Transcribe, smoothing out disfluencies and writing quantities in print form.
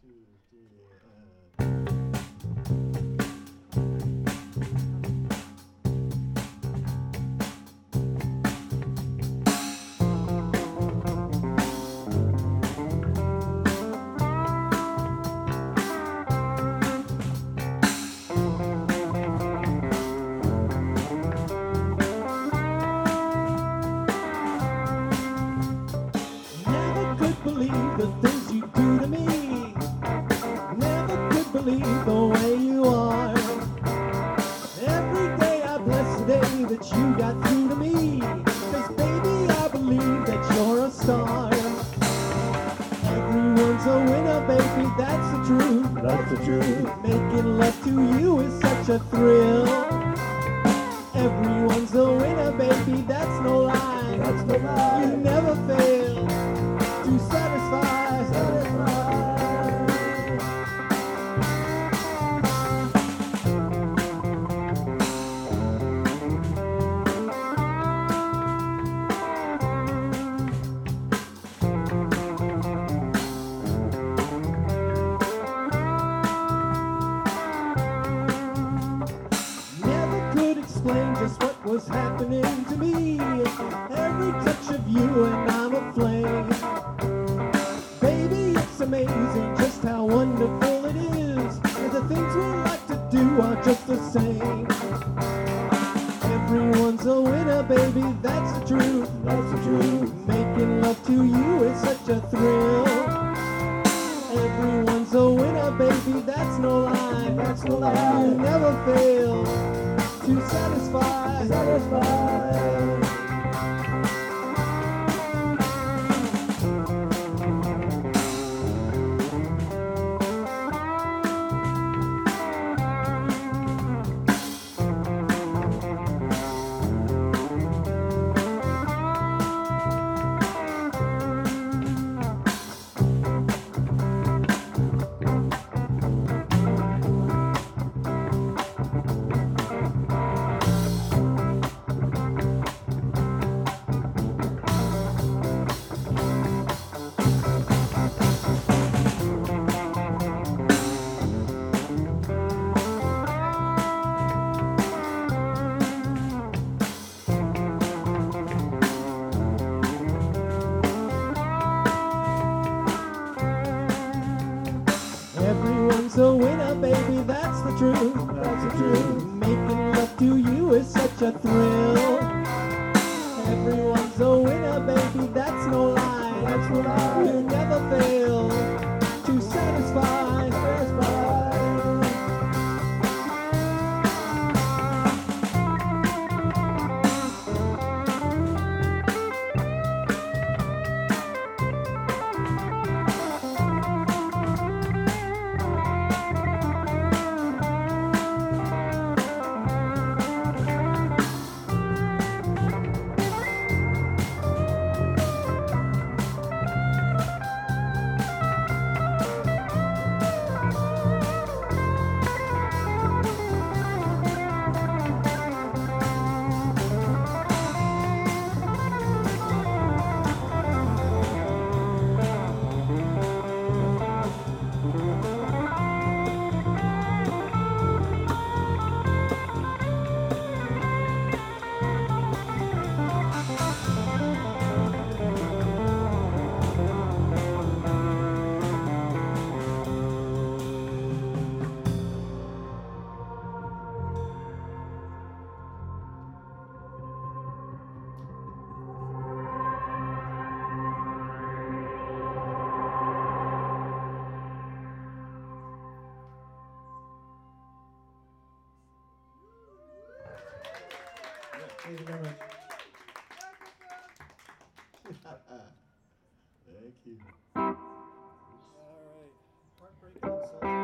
Never could believe the things you do to me. Never could believe the way you are. Every day I bless the day that you got through to me. 'Cause baby, I believe that you're a star. Everyone's a winner, baby, that's the truth. That's the truth. Making love to you is such a thrill. Everyone's a winner, baby, that's no lie. That's the lie. You never fail to satisfy. Never could explain just what was happening to me. Every touch of you and I'm aflame. Baby, it's amazing just how wonderful it is. And the things we like to do are just the same. Everyone's a winner, baby, that's the truth. That's the truth. Making love to you is such a thrill. Everyone's a winner, baby, that's no lie. That's no lie. You never fail to satisfy. Everyone's a winner, baby, that's the truth. That's the truth. Making love to you is such a thrill. Everyone's a winner, baby, that's no lie. That's no lie. You never fail to satisfy. Thank you very much. Thank you. All right. Heartbreaking and Soul.